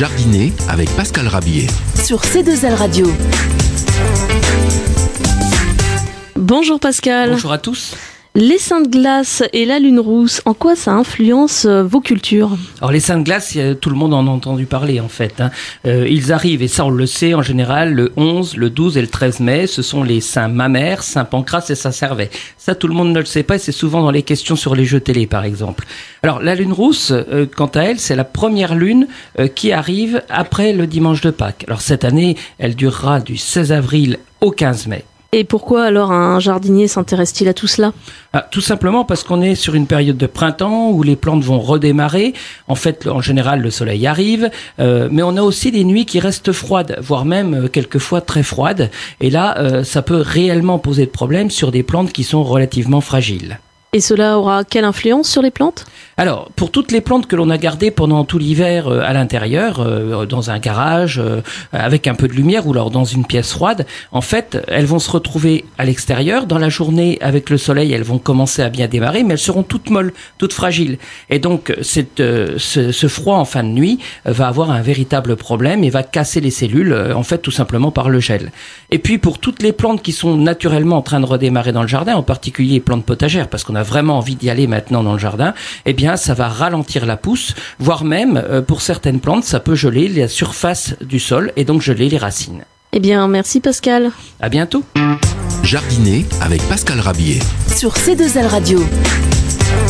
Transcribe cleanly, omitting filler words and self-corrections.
Jardiner avec Pascal Rabier sur C2L Radio. Bonjour Pascal. Bonjour à tous. Les seins de glace et la lune rousse, en quoi ça influence vos cultures ? Alors les seins de glace, tout le monde en a entendu parler en fait. Ils arrivent, et ça on le sait en général, le 11, le 12 et le 13 mai. Ce sont les saints mammaires, saint Pancras et saint Servais. Ça tout le monde ne le sait pas et c'est souvent dans les questions sur les jeux télé par exemple. Alors la lune rousse, quant à elle, c'est la première lune qui arrive après le dimanche de Pâques. Alors cette année, elle durera du 16 avril au 15 mai. Et pourquoi alors un jardinier s'intéresse-t-il à tout cela ? Tout simplement parce qu'on est sur une période de printemps où les plantes vont redémarrer. En fait, en général, le soleil arrive, mais on a aussi des nuits qui restent froides, voire même quelquefois très froides. Et là, ça peut réellement poser de problèmes sur des plantes qui sont relativement fragiles. Et cela aura quelle influence sur les plantes ? Alors, pour toutes les plantes que l'on a gardées pendant tout l'hiver à l'intérieur, dans un garage, avec un peu de lumière ou alors dans une pièce froide, en fait, elles vont se retrouver à l'extérieur. Dans la journée, avec le soleil, elles vont commencer à bien démarrer, mais elles seront toutes molles, toutes fragiles. Et donc, ce froid en fin de nuit va avoir un véritable problème et va casser les cellules, en fait, tout simplement par le gel. Et puis, pour toutes les plantes qui sont naturellement en train de redémarrer dans le jardin, en particulier les plantes potagères, parce qu'on a vraiment envie d'y aller maintenant dans le jardin, eh bien ça va ralentir la pousse, voire même pour certaines plantes ça peut geler la surface du sol et donc geler les racines. Eh bien merci Pascal. À bientôt. Jardiner avec Pascal Rabier sur C2L Radio.